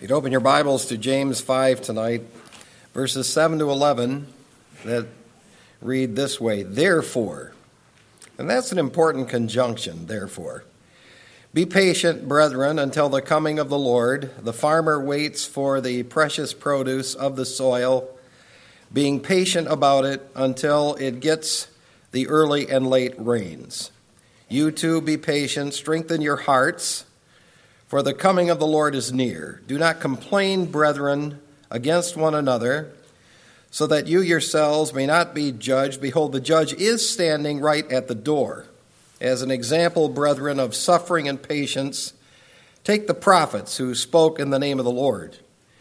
You'd open your Bibles to James 5 tonight, verses 7 to 11, that read this way, therefore. And that's an important conjunction, therefore. Be patient, brethren, until the coming of the Lord. The farmer waits for the precious produce of the soil, being patient about it until it gets the early and late rains. You too be patient, strengthen your hearts, for the coming of the Lord is near. Do not complain, brethren, against one another, so that you yourselves may not be judged. Behold, the judge is standing right at the door. As an example, brethren, of suffering and patience, take the prophets who spoke in the name of the Lord.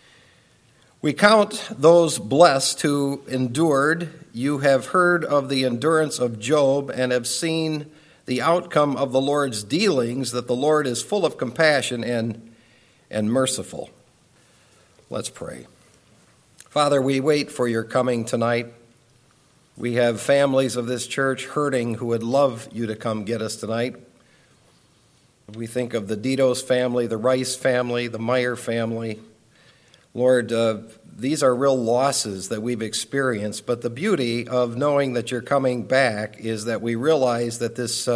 We count those blessed who endured. You have heard of the endurance of Job and have seen the outcome of the Lord's dealings, that the Lord is full of compassion and merciful. Let's pray. Father, we wait for your coming tonight. We have families of this church hurting who would love you to come get us tonight. We think of the Ditos family, the Rice family, the Meyer family. Lord, these are real losses that we've experienced, but the beauty of knowing that you're coming back is that we realize that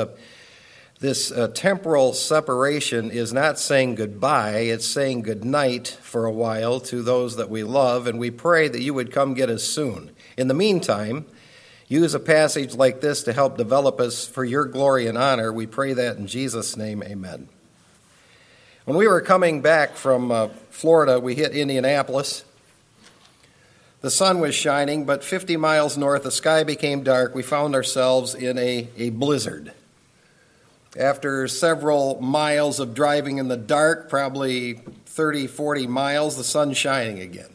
this temporal separation is not saying goodbye, it's saying goodnight for a while to those that we love, and we pray that you would come get us soon. In the meantime, use a passage like this to help develop us for your glory and honor. We pray that in Jesus' name, amen. When we were coming back from Florida, we hit Indianapolis. The sun was shining, but 50 miles north, the sky became dark. We found ourselves in a blizzard. After several miles of driving in the dark, probably 30, 40 miles, the sun's shining again.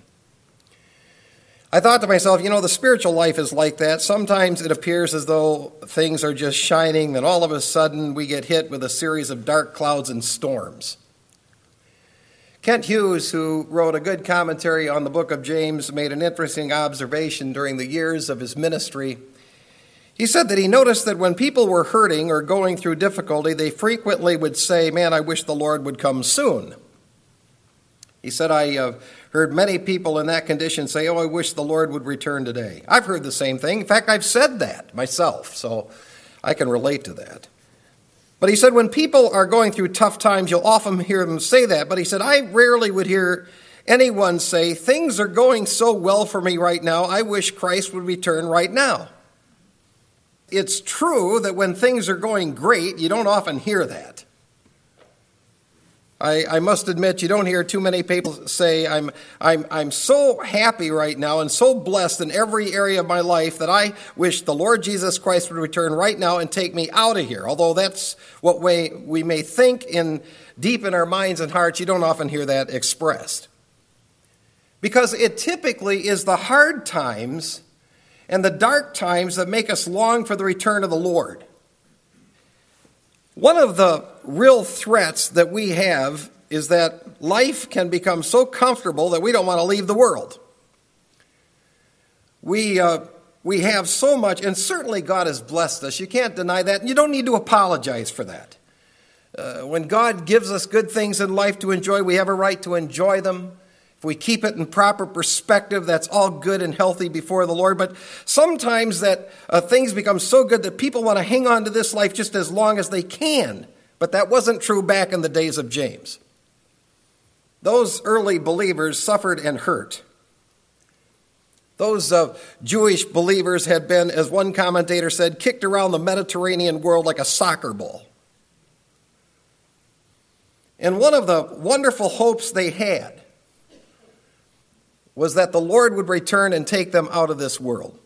I thought to myself, the spiritual life is like that. Sometimes it appears as though things are just shining, then all of a sudden we get hit with a series of dark clouds and storms. Kent Hughes, who wrote a good commentary on the book of James, made an interesting observation during the years of his ministry. He said that he noticed that when people were hurting or going through difficulty, they frequently would say, man, I wish the Lord would come soon. He said, I heard many people in that condition say, I wish the Lord would return today. I've heard the same thing. In fact, I've said that myself, so I can relate to that. But he said, when people are going through tough times, you'll often hear them say that. But he said, I rarely would hear anyone say, things are going so well for me right now, I wish Christ would return right now. It's true that when things are going great, you don't often hear that. I must admit, you don't hear too many people say, I'm so happy right now and so blessed in every area of my life that I wish the Lord Jesus Christ would return right now and take me out of here. Although that's what we may think deep in our minds and hearts, you don't often hear that expressed. Because it typically is the hard times and the dark times that make us long for the return of the Lord. One of the real threats that we have is that life can become so comfortable that we don't want to leave the world. We have so much, and certainly God has blessed us. You can't deny that, and you don't need to apologize for that. When God gives us good things in life to enjoy, we have a right to enjoy them. If we keep it in proper perspective, that's all good and healthy before the Lord. But sometimes that things become so good that people want to hang on to this life just as long as they can. But that wasn't true back in the days of James. Those early believers suffered and hurt. Those Jewish believers had been, as one commentator said, kicked around the Mediterranean world like a soccer ball. And one of the wonderful hopes they had was that the Lord would return and take them out of this world.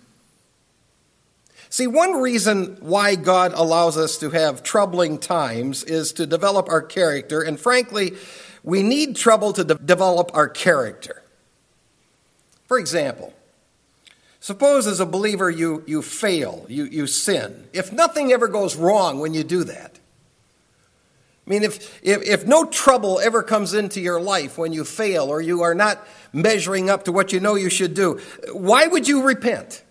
See, one reason why God allows us to have troubling times is to develop our character, and frankly, we need trouble to develop our character. For example, suppose as a believer you fail, you sin. If nothing ever goes wrong when you do that, I mean, if no trouble ever comes into your life when you fail or you are not measuring up to what you know you should do, why would you repent?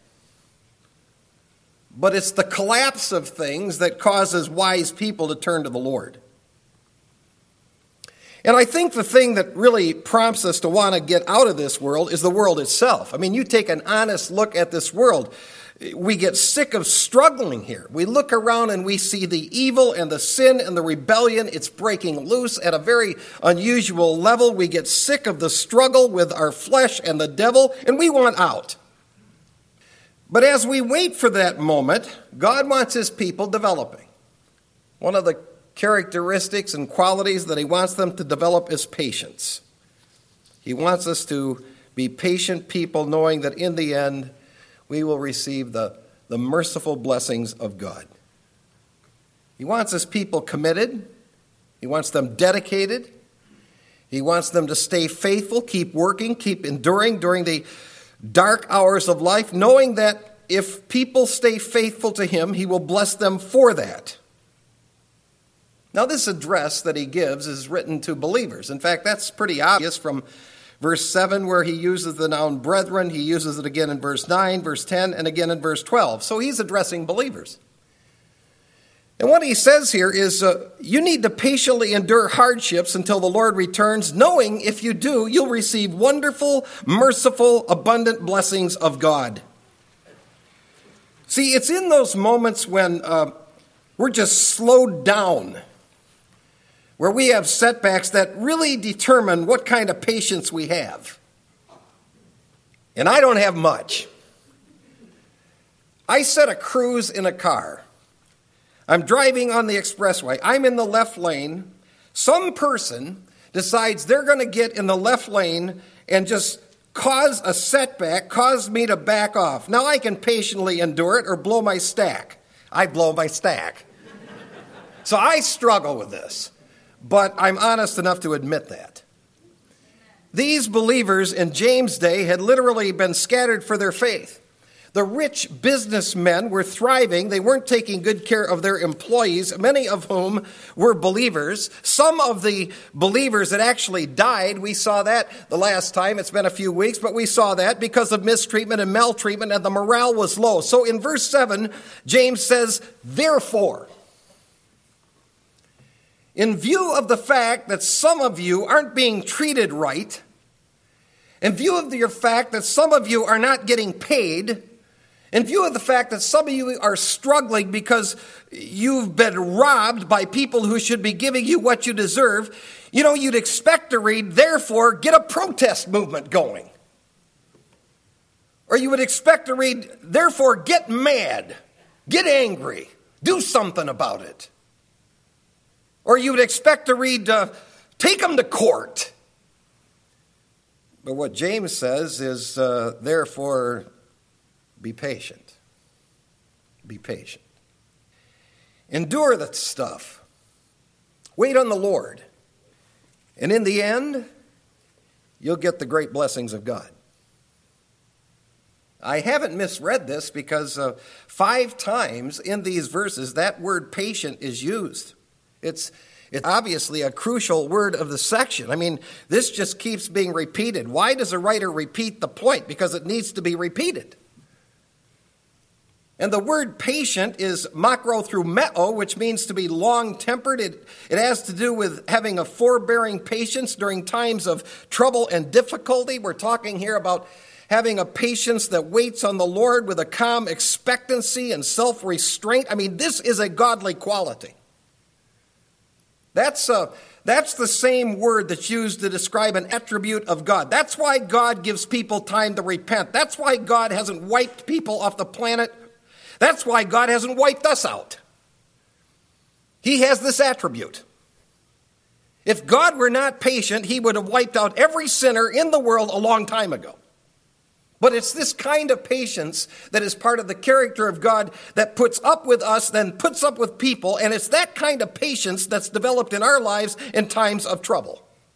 But it's the collapse of things that causes wise people to turn to the Lord. And I think the thing that really prompts us to want to get out of this world is the world itself. I mean, you take an honest look at this world. We get sick of struggling here. We look around and we see the evil and the sin and the rebellion. It's breaking loose at a very unusual level. We get sick of the struggle with our flesh and the devil, and we want out. But as we wait for that moment, God wants his people developing. One of the characteristics and qualities that he wants them to develop is patience. He wants us to be patient people, knowing that in the end, we will receive the merciful blessings of God. He wants his people committed. He wants them dedicated. He wants them to stay faithful, keep working, keep enduring during the dark hours of life, knowing that if people stay faithful to him, he will bless them for that. Now, this address that he gives is written to believers. In fact, that's pretty obvious from verse 7, where he uses the noun brethren. He uses it again in verse 9, verse 10, and again in verse 12. So he's addressing believers. And what he says here is, you need to patiently endure hardships until the Lord returns, knowing if you do, you'll receive wonderful, merciful, abundant blessings of God. See, it's in those moments when we're just slowed down, where we have setbacks that really determine what kind of patience we have. And I don't have much. I set a cruise in a car. I'm driving on the expressway. I'm in the left lane. Some person decides they're going to get in the left lane and just cause a setback, cause me to back off. Now I can patiently endure it or blow my stack. I blow my stack. So I struggle with this. But I'm honest enough to admit that. These believers in James' day had literally been scattered for their faith. The rich businessmen were thriving. They weren't taking good care of their employees, many of whom were believers. Some of the believers that actually died, we saw that the last time. It's been a few weeks, but we saw that because of mistreatment and maltreatment, and the morale was low. So in verse 7, James says, therefore, in view of the fact that some of you aren't being treated right, in view of the fact that some of you are not getting paid, in view of the fact that some of you are struggling because you've been robbed by people who should be giving you what you deserve, you'd expect to read, therefore, get a protest movement going. Or you would expect to read, therefore, get mad, get angry, do something about it. Or you would expect to read, take them to court. But what James says is, therefore, be patient. Be patient. Endure that stuff. Wait on the Lord. And in the end, you'll get the great blessings of God. I haven't misread this because 5 times in these verses that word patient is used. It's obviously a crucial word of the section. I mean, this just keeps being repeated. Why does a writer repeat the point? Because it needs to be repeated. And the word patient is makrothumeo, which means to be long-tempered. It has to do with having a forbearing patience during times of trouble and difficulty. We're talking here about having a patience that waits on the Lord with a calm expectancy and self-restraint. I mean, this is a godly quality. That's the same word that's used to describe an attribute of God. That's why God gives people time to repent. That's why God hasn't wiped people off the planet. That's why God hasn't wiped us out. He has this attribute. If God were not patient, he would have wiped out every sinner in the world a long time ago. But it's this kind of patience that is part of the character of God that puts up with us, then puts up with people, and it's that kind of patience that's developed in our lives in times of trouble.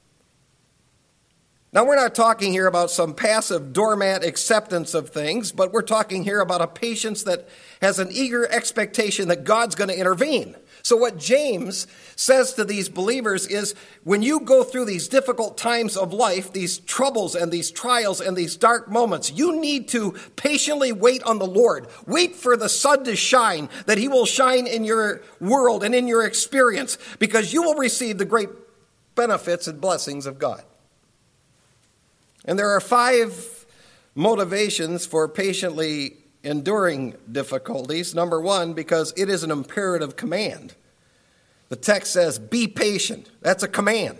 Now, we're not talking here about some passive doormat acceptance of things, but we're talking here about a patience that has an eager expectation that God's going to intervene. So what James says to these believers is, when you go through these difficult times of life, these troubles and these trials and these dark moments, you need to patiently wait on the Lord. Wait for the sun to shine, that he will shine in your world and in your experience, because you will receive the great benefits and blessings of God. And there are 5 motivations for patiently enduring difficulties. Number 1, because it is an imperative command. The text says, be patient. That's a command.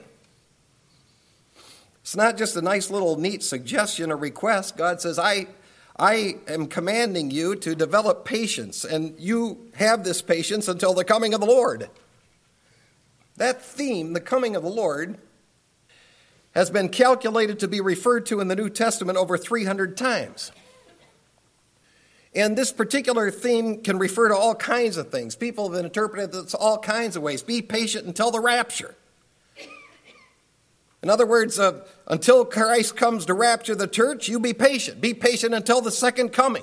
It's not just a nice little neat suggestion or request. God says, I am commanding you to develop patience, and you have this patience until the coming of the Lord. That theme, the coming of the Lord, has been calculated to be referred to in the New Testament over 300 times. And this particular theme can refer to all kinds of things. People have interpreted this all kinds of ways. Be patient until the rapture. In other words, until Christ comes to rapture the church, you be patient. Be patient until the second coming,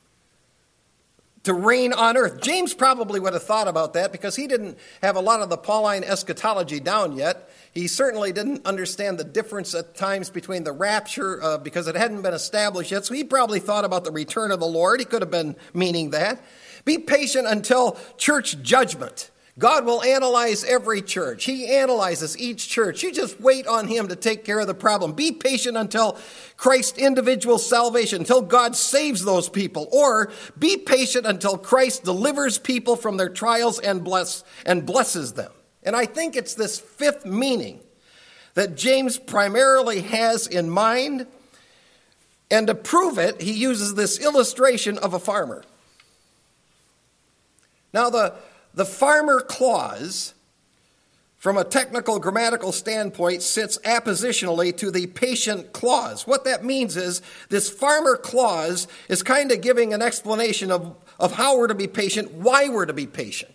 to reign on earth. James probably would have thought about that because he didn't have a lot of the Pauline eschatology down yet. He certainly didn't understand the difference at times between the rapture because it hadn't been established yet. So he probably thought about the return of the Lord. He could have been meaning that. Be patient until church judgment. God will analyze every church. He analyzes each church. You just wait on him to take care of the problem. Be patient until Christ's individual salvation, until God saves those people. Or be patient until Christ delivers people from their trials and blesses them. And I think it's this 5th meaning that James primarily has in mind. And to prove it, he uses this illustration of a farmer. Now, the farmer clause, from a technical grammatical standpoint, sits appositionally to the patient clause. What that means is this farmer clause is kind of giving an explanation of how we're to be patient, why we're to be patient.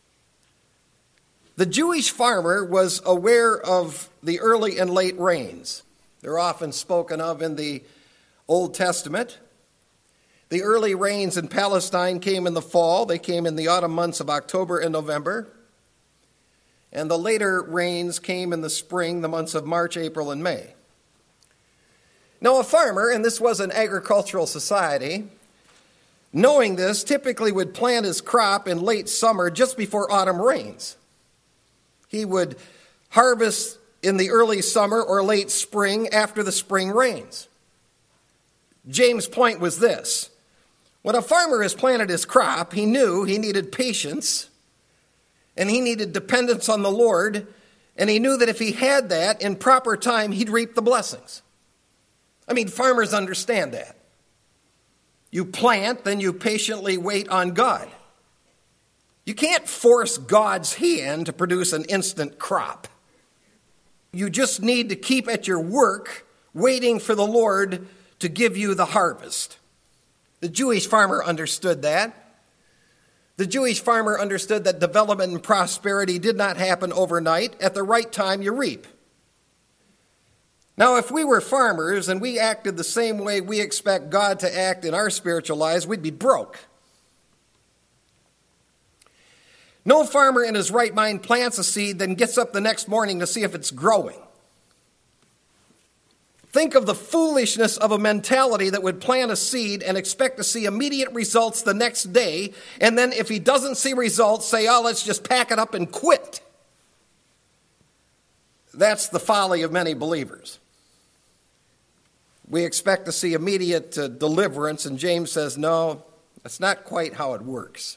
The Jewish farmer was aware of the early and late rains. They're often spoken of in the Old Testament. The early rains in Palestine came in the fall. They came in the autumn months of October and November. And the later rains came in the spring, the months of March, April, and May. Now, a farmer, and this was an agricultural society, knowing this, typically would plant his crop in late summer just before autumn rains. He would harvest in the early summer or late spring after the spring rains. James' point was this. When a farmer has planted his crop, he knew he needed patience and he needed dependence on the Lord, and he knew that if he had that in proper time, he'd reap the blessings. I mean, farmers understand that. You plant, then you patiently wait on God. You can't force God's hand to produce an instant crop. You just need to keep at your work, waiting for the Lord to give you the harvest. The Jewish farmer understood that. The Jewish farmer understood that development and prosperity did not happen overnight. At the right time, you reap. Now, if we were farmers and we acted the same way we expect God to act in our spiritual lives, we'd be broke. No farmer in his right mind plants a seed, then gets up the next morning to see if it's growing. Think of the foolishness of a mentality that would plant a seed and expect to see immediate results the next day, and then if he doesn't see results, say, oh, let's just pack it up and quit. That's the folly of many believers. We expect to see immediate deliverance, and James says, no, that's not quite how it works.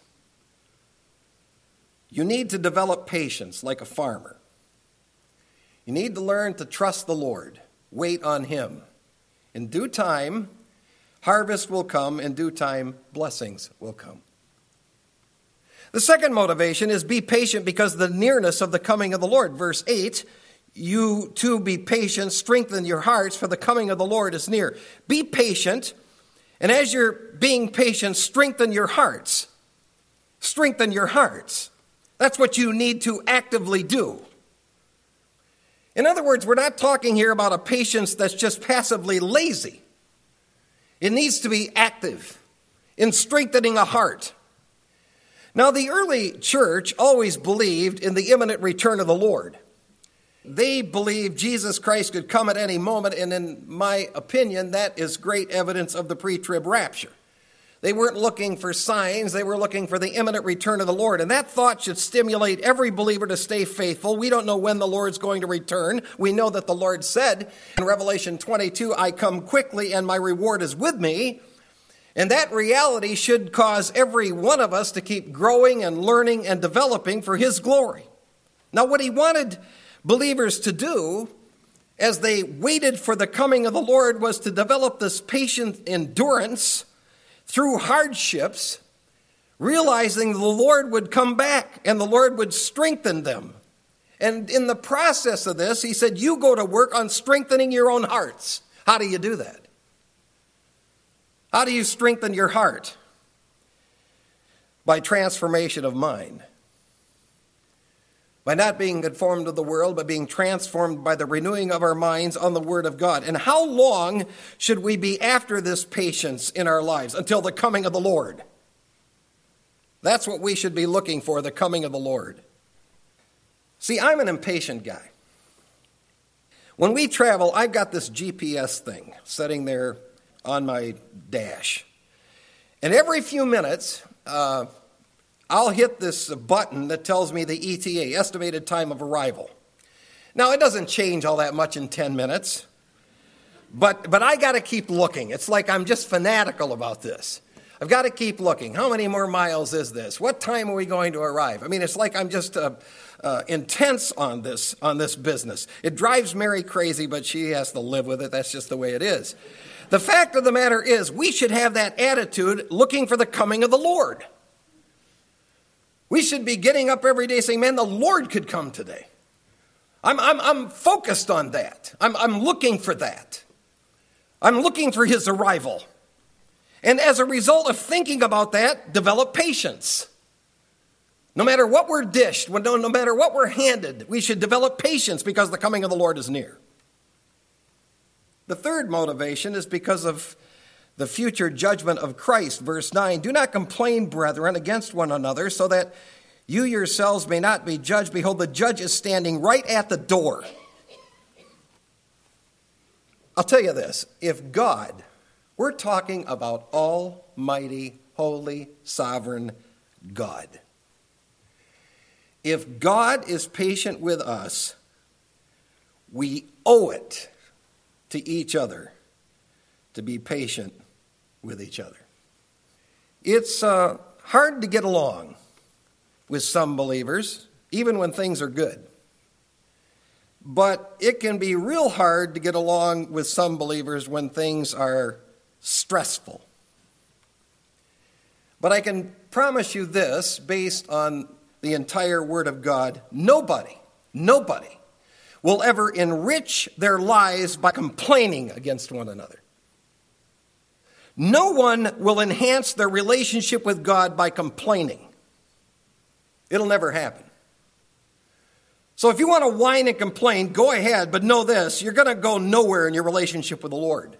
You need to develop patience like a farmer. You need to learn to trust the Lord. Wait on him. In due time, harvest will come. In due time, blessings will come. The second motivation is be patient because of the nearness of the coming of the Lord. Verse 8, you too be patient, strengthen your hearts, for the coming of the Lord is near. Be patient, and as you're being patient, strengthen your hearts. Strengthen your hearts. That's what you need to actively do. In other words, we're not talking here about a patience that's just passively lazy. It needs to be active in strengthening a heart. Now, the early church always believed in the imminent return of the Lord. They believed Jesus Christ could come at any moment, and in my opinion, that is great evidence of the pre-trib rapture. They weren't looking for signs. They were looking for the imminent return of the Lord. And that thought should stimulate every believer to stay faithful. We don't know when the Lord's going to return. We know that the Lord said in Revelation 22, I come quickly and my reward is with me. And that reality should cause every one of us to keep growing and learning and developing for his glory. Now, what he wanted believers to do as they waited for the coming of the Lord was to develop this patient endurance through hardships, realizing the Lord would come back and the Lord would strengthen them. And in the process of this, he said, you go to work on strengthening your own hearts. How do you do that? How do you strengthen your heart? By transformation of mind. By not being conformed to the world, but being transformed by the renewing of our minds on the Word of God. And how long should we be after this patience in our lives? Until the coming of the Lord. That's what we should be looking for, the coming of the Lord. See, I'm an impatient guy. When we travel, I've got this GPS thing sitting there on my dash. And every few minutes, I'll hit this button that tells me the ETA, estimated time of arrival. Now, it doesn't change all that much in 10 minutes, but I got to keep looking. It's like I'm just fanatical about this. I've got to keep looking. How many more miles is this? What time are we going to arrive? I mean, it's like I'm just intense on this business. It drives Mary crazy, but she has to live with it. That's just the way it is. The fact of the matter is, we should have that attitude looking for the coming of the Lord. We should be getting up every day saying, man, the Lord could come today. I'm focused on that. I'm looking for that. I'm looking for his arrival. And as a result of thinking about that, develop patience. No matter what we're dished, no matter what we're handed, we should develop patience because the coming of the Lord is near. The third motivation is because of the future judgment of Christ. Verse 9, do not complain, brethren, against one another, so that you yourselves may not be judged. Behold, the judge is standing right at the door. I'll tell you this, if God, we're talking about almighty, holy, sovereign God. If God is patient with us, we owe it to each other to be patient with each other. It's hard to get along with some believers, even when things are good. But it can be real hard to get along with some believers when things are stressful. But I can promise you this, based on the entire Word of God, nobody will ever enrich their lives by complaining against one another. No one will enhance their relationship with God by complaining. It'll never happen. So if you want to whine and complain, go ahead, but know this, you're going to go nowhere in your relationship with the Lord.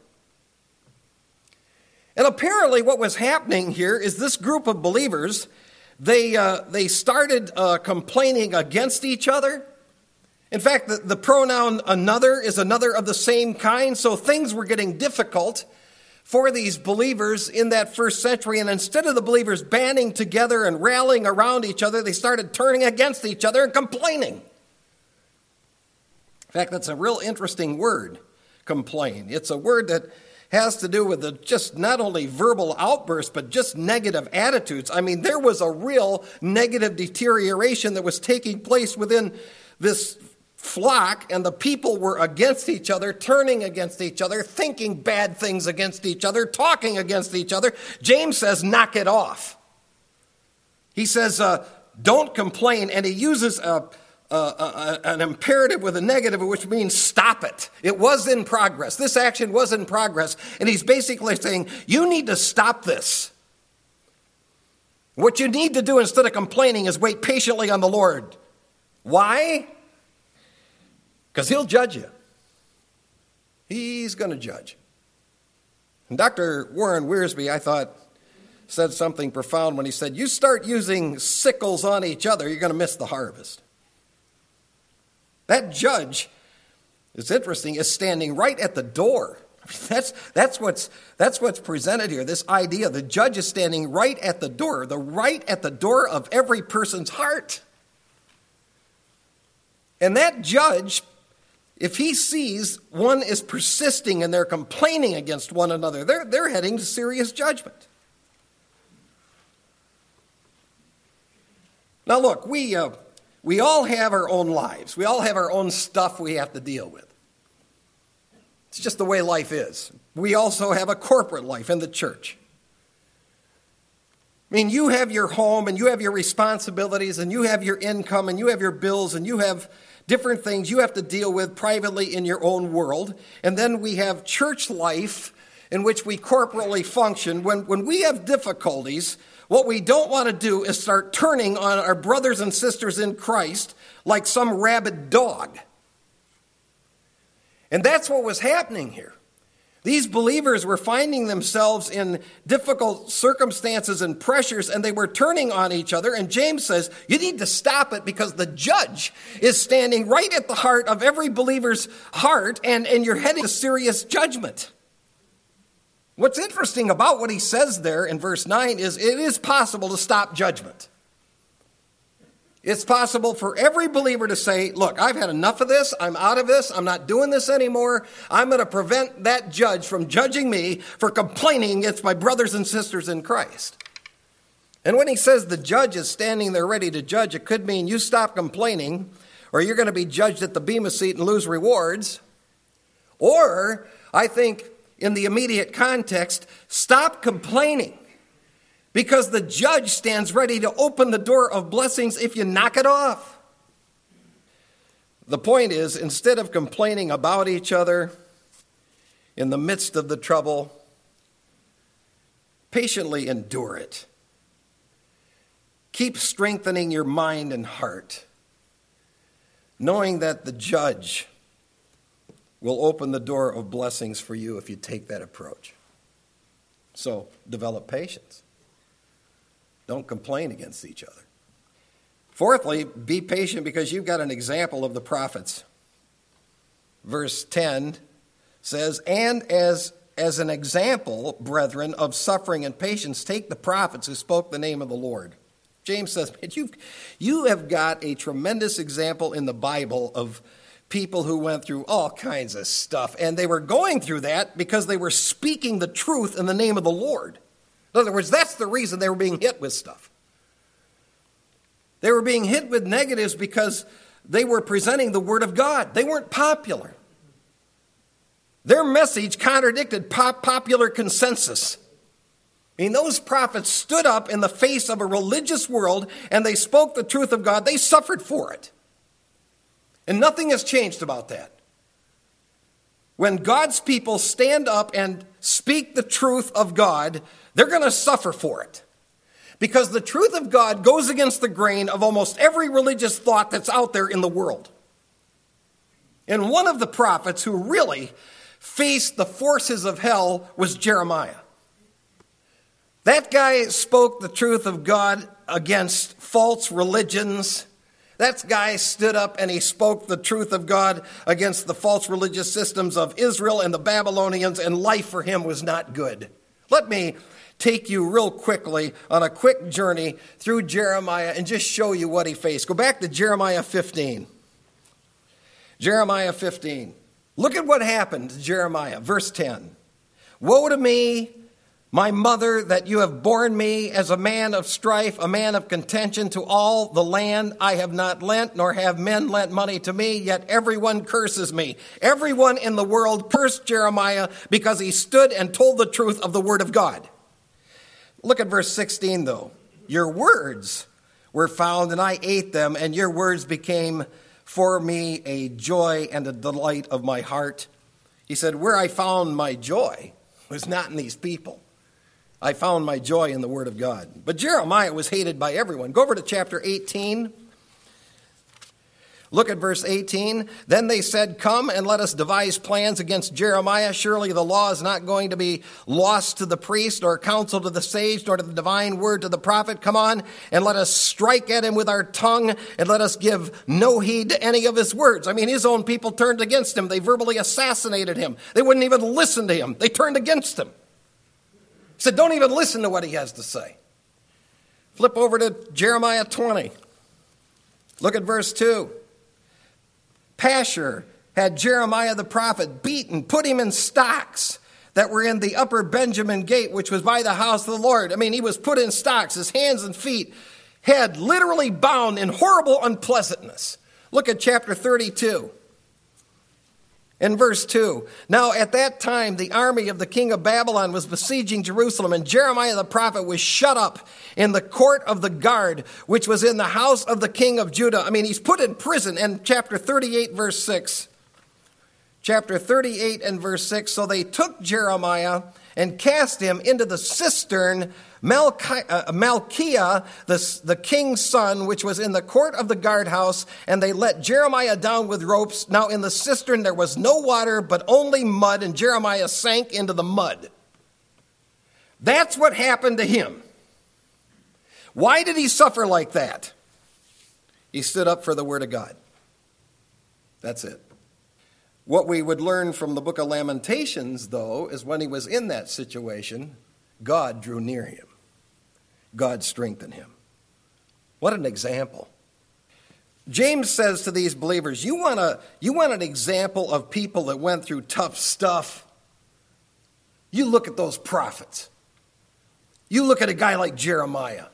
And apparently what was happening here is this group of believers, they started complaining against each other. In fact, the pronoun another is another of the same kind, so things were getting difficult for these believers in that first century. And instead of the believers banding together and rallying around each other, they started turning against each other and complaining. In fact, that's a real interesting word, complain. It's a word that has to do with just not only verbal outbursts, but just negative attitudes. I mean, there was a real negative deterioration that was taking place within this flock, and the people were against each other, turning against each other, thinking bad things against each other, talking against each other. James says, knock it off. He says, don't complain, and he uses an imperative with a negative, which means stop it. It was in progress. This action was in progress, and he's basically saying, you need to stop this. What you need to do instead of complaining is wait patiently on the Lord. Why? Because he'll judge you. He's going to judge. And Dr. Warren Wiersbe, I thought, said something profound when he said, you start using sickles on each other, you're going to miss the harvest. That judge, it's interesting, is standing right at the door. That's what's presented here, this idea. The judge is standing right at the door of every person's heart. And that judge, if he sees one is persisting and they're complaining against one another, they're heading to serious judgment. Now look, we all have our own lives. We all have our own stuff we have to deal with. It's just the way life is. We also have a corporate life in the church. I mean, you have your home and you have your responsibilities and you have your income and you have your bills and you have different things you have to deal with privately in your own world. And then we have church life in which we corporately function. When we have difficulties, what we don't want to do is start turning on our brothers and sisters in Christ like some rabid dog. And that's what was happening here. These believers were finding themselves in difficult circumstances and pressures, and they were turning on each other. And James says, you need to stop it because the judge is standing right at the heart of every believer's heart, and you're heading to serious judgment. What's interesting about what he says there in verse 9 is it is possible to stop judgment. It's possible for every believer to say, look, I've had enough of this. I'm out of this. I'm not doing this anymore. I'm going to prevent that judge from judging me for complaining against my brothers and sisters in Christ. And when he says the judge is standing there ready to judge, it could mean you stop complaining or you're going to be judged at the Bema seat and lose rewards. Or, I think, in the immediate context, stop complaining. Because the judge stands ready to open the door of blessings if you knock it off. The point is, instead of complaining about each other in the midst of the trouble, patiently endure it. Keep strengthening your mind and heart, knowing that the judge will open the door of blessings for you if you take that approach. So, develop patience. Don't complain against each other. Fourthly, be patient because you've got an example of the prophets. Verse 10 says, and as an example, brethren, of suffering and patience, take the prophets who spoke the name of the Lord. James says, you have got a tremendous example in the Bible of people who went through all kinds of stuff. And they were going through that because they were speaking the truth in the name of the Lord. In other words, that's the reason they were being hit with stuff. They were being hit with negatives because they were presenting the Word of God. They weren't popular. Their message contradicted popular consensus. I mean, those prophets stood up in the face of a religious world and they spoke the truth of God. They suffered for it. And nothing has changed about that. When God's people stand up and speak the truth of God, they're going to suffer for it. Because the truth of God goes against the grain of almost every religious thought that's out there in the world. And one of the prophets who really faced the forces of hell was Jeremiah. That guy spoke the truth of God against false religions. That guy stood up and he spoke the truth of God against the false religious systems of Israel and the Babylonians, and life for him was not good. Let me take you real quickly on a quick journey through Jeremiah and just show you what he faced. Go back to Jeremiah 15. Jeremiah 15. Look at what happened to Jeremiah, verse 10. Woe to me, my mother, that you have borne me as a man of strife, a man of contention to all the land. I have not lent, nor have men lent money to me, yet everyone curses me. Everyone in the world cursed Jeremiah because he stood and told the truth of the word of God. Look at verse 16, though. Your words were found, and I ate them, and your words became for me a joy and a delight of my heart. He said, where I found my joy was not in these people. I found my joy in the word of God. But Jeremiah was hated by everyone. Go over to chapter 18. Look at verse 18. Then they said, come and let us devise plans against Jeremiah. Surely the law is not going to be lost to the priest, nor counsel to the sage, nor to the divine word to the prophet. Come on and let us strike at him with our tongue, and let us give no heed to any of his words. I mean, his own people turned against him. They verbally assassinated him. They wouldn't even listen to him. They turned against him. He said, don't even listen to what he has to say. Flip over to Jeremiah 20. Look at verse 2. Pashur had Jeremiah the prophet beaten, put him in stocks that were in the upper Benjamin gate, which was by the house of the Lord. I mean, he was put in stocks, his hands and feet, head literally bound in horrible unpleasantness. Look at chapter 32. In verse 2, now at that time the army of the king of Babylon was besieging Jerusalem, and Jeremiah the prophet was shut up in the court of the guard, which was in the house of the king of Judah. I mean, he's put in prison. And chapter 38, verse 6. Chapter 38 and verse 6, so they took Jeremiah and cast him into the cistern Malchiah, the king's son, which was in the court of the guardhouse, and they let Jeremiah down with ropes. Now in the cistern there was no water, but only mud, and Jeremiah sank into the mud. That's what happened to him. Why did he suffer like that? He stood up for the word of God. That's it. What we would learn from the book of Lamentations, though, is when he was in that situation, God drew near him. God strengthened him. What an example. James says to these believers, you want an example of people that went through tough stuff? You look at those prophets. You look at a guy like Jeremiah.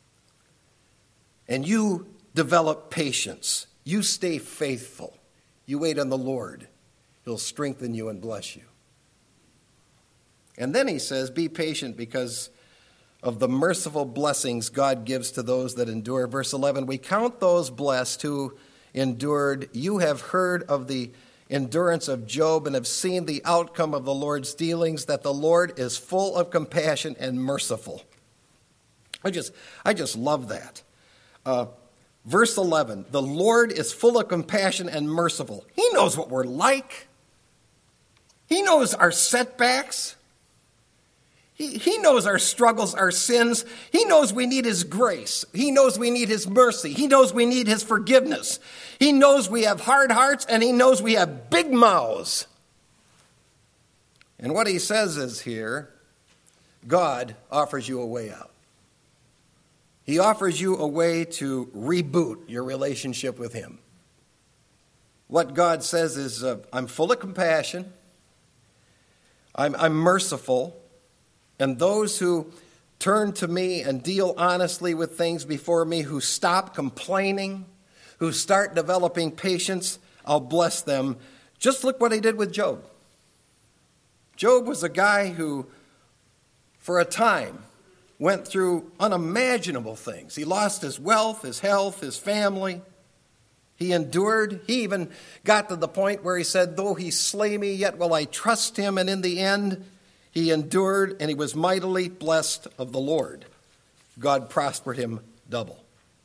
And you develop patience. You stay faithful. You wait on the Lord. He'll strengthen you and bless you. And then he says, be patient because of the merciful blessings God gives to those that endure. Verse 11, we count those blessed who endured. You have heard of the endurance of Job and have seen the outcome of the Lord's dealings, that the Lord is full of compassion and merciful. I just love that. Verse 11, the Lord is full of compassion and merciful. He knows what we're like. He knows our setbacks. He knows our struggles, our sins. He knows we need his grace. He knows we need his mercy. He knows we need his forgiveness. He knows we have hard hearts, and he knows we have big mouths. And what he says is here, God offers you a way out. He offers you a way to reboot your relationship with him. What God says is, I'm full of compassion. I'm merciful. And those who turn to me and deal honestly with things before me, who stop complaining, who start developing patience, I'll bless them. Just look what he did with Job. Job was a guy who, for a time, went through unimaginable things. He lost his wealth, his health, his family. He endured. He even got to the point where he said, though he slay me, yet will I trust him. And in the end, he endured, and he was mightily blessed of the Lord. God prospered him double.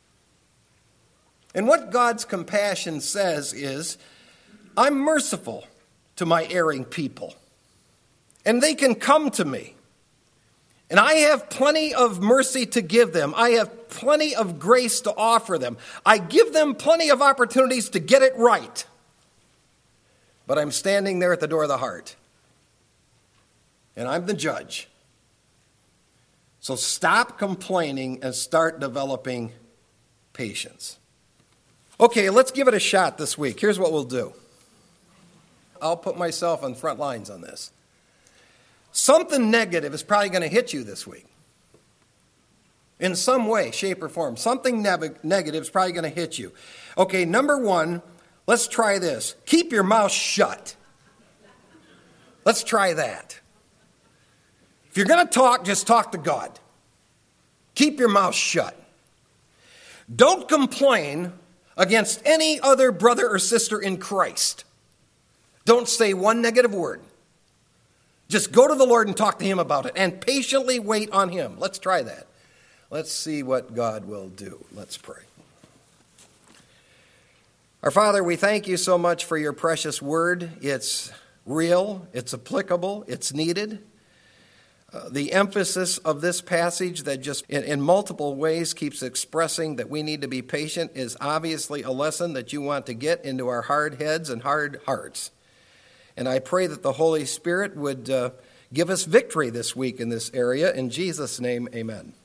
And what God's compassion says is, I'm merciful to my erring people, and they can come to me. And I have plenty of mercy to give them. I have plenty of grace to offer them. I give them plenty of opportunities to get it right. But I'm standing there at the door of the heart. And I'm the judge. So stop complaining and start developing patience. Okay, let's give it a shot this week. Here's what we'll do. I'll put myself on front lines on this. Something negative is probably going to hit you this week. In some way, shape, or form. Something negative is probably going to hit you. Okay, number one, let's try this. Keep your mouth shut. Let's try that. If you're going to talk, just talk to God. Keep your mouth shut. Don't complain against any other brother or sister in Christ. Don't say one negative word. Just go to the Lord and talk to him about it and patiently wait on him. Let's try that. Let's see what God will do. Let's pray. Our Father, we thank you so much for your precious word. It's real, it's applicable, it's needed. The emphasis of this passage that just in multiple ways keeps expressing that we need to be patient is obviously a lesson that you want to get into our hard heads and hard hearts. And I pray that the Holy Spirit would give us victory this week in this area. In Jesus' name, amen.